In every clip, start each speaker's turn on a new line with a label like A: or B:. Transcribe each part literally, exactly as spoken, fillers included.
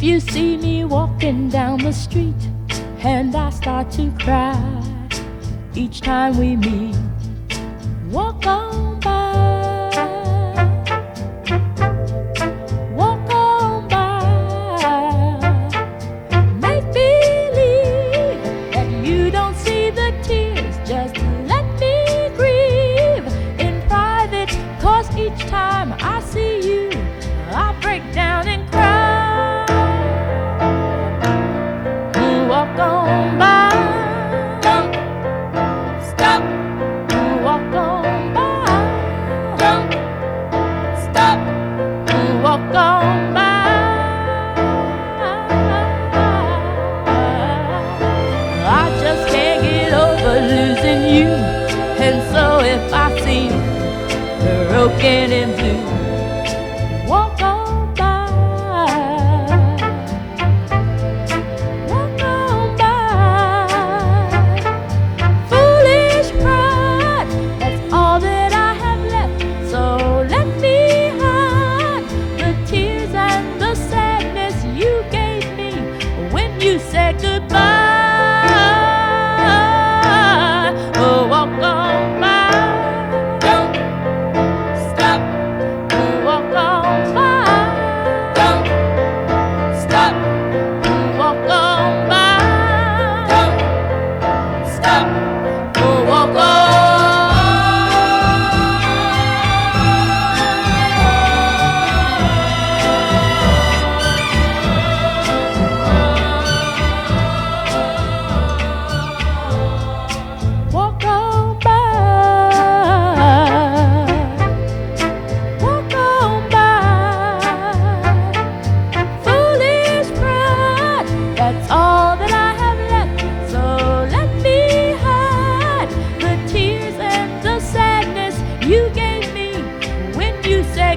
A: you see me walking down the street and I start to cry each time we meet, walk on by, walk on by. Make believe that you don't see the tears, just let me grieve in private, 'cause each time I see you I break down and cry. Walk on by,
B: Don't stop,
A: walk on by,
B: don't stop,
A: walk on by. I just can't get over losing you, and so if I seem broken and blue, walk on by. Walk on by. Foolish pride, that's all that I have left. So let me hide the tears and the sadness you gave me when you said goodbye. Oh, walk on by.
B: don't stop,
A: Walk on by.
B: don't stop,
A: Walk on by.
B: don't stop.
A: Oh, walk on. Walk on by. Walk on by. Foolish pride, that's all that I have left. So let me hide the tears and the sadness you gave me when you said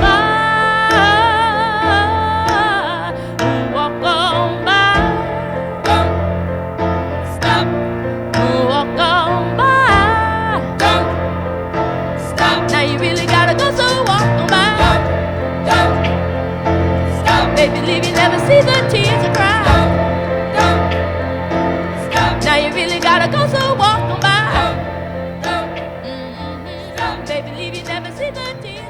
A: goodbye. Walk on by.
B: Don't stop,
A: Walk on by.
B: don't stop,
A: Now you really gotta go, so walk on by.
B: don't stop,
A: Baby, leave you never see the tears I cry.
B: don't stop,
A: Now you really gotta go, so walk on by.
B: don't
A: Mhm. Baby, leave you never see the tears.